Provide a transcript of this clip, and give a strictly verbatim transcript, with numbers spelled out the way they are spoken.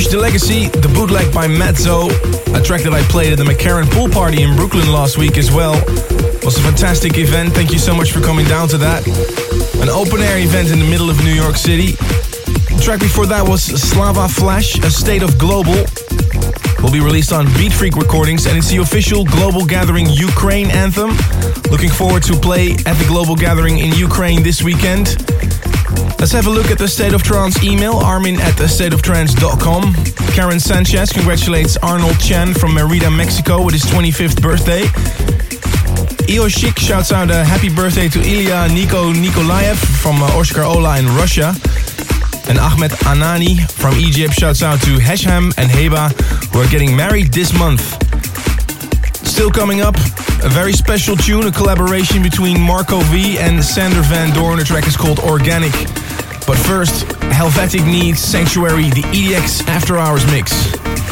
Push the Legacy, the bootleg by Mezzo, a track that I played at the McCarran Pool Party in Brooklyn last week as well. It was a fantastic event, thank you so much for coming down to that. An open air event in the middle of New York City. The track before that was Slava Flash, A State of Global. Will be released on Beat Freak Recordings, and it's the official Global Gathering Ukraine anthem. Looking forward to play at the Global Gathering in Ukraine this weekend. Let's have a look at the State of Trance email, armin at the state of trance dot com. Karen Sanchez congratulates Arnold Chen from Merida, Mexico with his twenty-fifth birthday. Io Chic shouts out a happy birthday to Ilya Niko Nikolaev from uh, Oscar Ola in Russia. And Ahmed Anani from Egypt shouts out to Hesham and Heba, who are getting married this month. Still coming up, a very special tune, a collaboration between Marco V and Sander Van Doorn. The track is called Organic. But first, Helvetic Needs Sanctuary, the E D X After Hours mix.